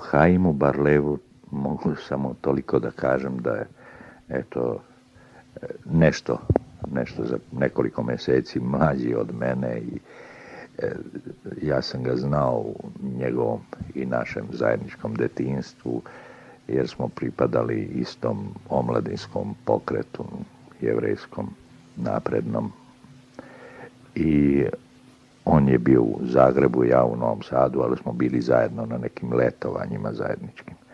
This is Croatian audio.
Haimu Barlevu mogu samo toliko da kažem da je eto nešto za nekoliko mjeseci mlađi od mene i ja sam ga znao u njegovom i našem zajedničkom detinjstvu jer smo pripadali istom omladinskom pokretu, jevrejskom, naprednom. I on je bio u Zagrebu, ja u Novom Sadu, ali smo bili zajedno na nekim letovanjima zajedničkim.